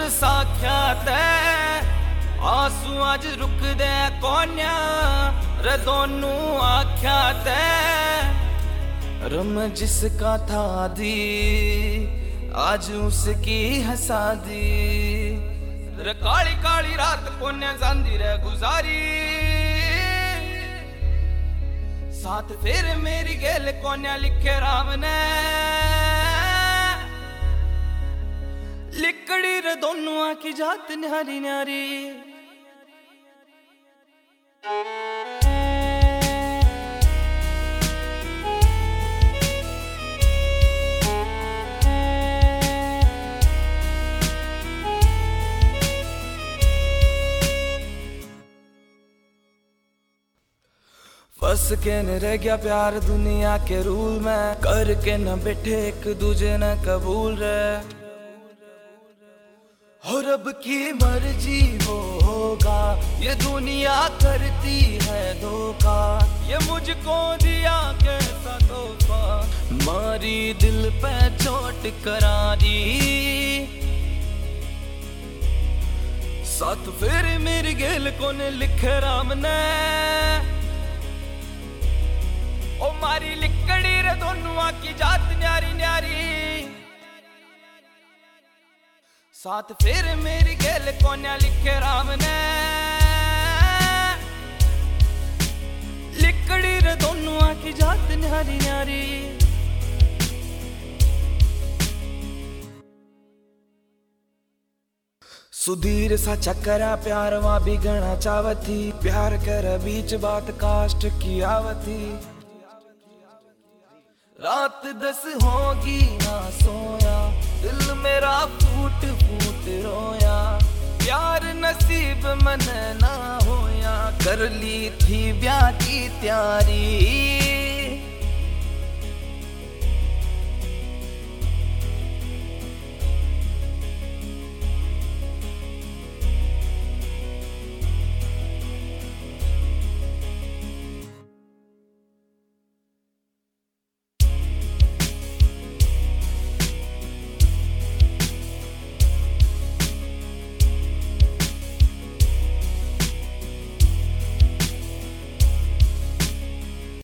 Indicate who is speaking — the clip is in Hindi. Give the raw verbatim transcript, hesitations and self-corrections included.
Speaker 1: सुन साख्यात आंसू अज रुक दे कोन्या रे दोनों आख्यात रम जिसका था दी आज उसकी हंसा दी रे काली काली रात कोन्या जांदी रे गुजारी साथ फिर मेरी गेल कोन्या लिखे राम ने लिकड़ी रे दोनों आखी जात न्यारी न्यारी फंस के न रह गया प्यार दुनिया के रूल में करके न बैठे एक दूजे न कबूल रे और अब की मर्जी हो होगा ये दुनिया करती है धोखा ये मुझको दिया कैसा तोहफा मारी दिल पे चोट करारी साथ फिर मेरी गेल को ने लिखे राम ने ओ मारी लिकड़ी रे दोनों की जात न्यारी न्यारी साथ फिर मेरी गेल कोन्या लिखे राम ने लिकड़ी रे दोनों की जात न्यारी न्यारी सुधीर सा चक्करा प्यार वहां भी गणा चावती प्यार कर बीच बात कास्ट की आवती रात दस होगी ना सोया दिल मेरा फूट फूट रोया प्यार नसीब मन ना होया कर ली थी ब्याह की तैयारी।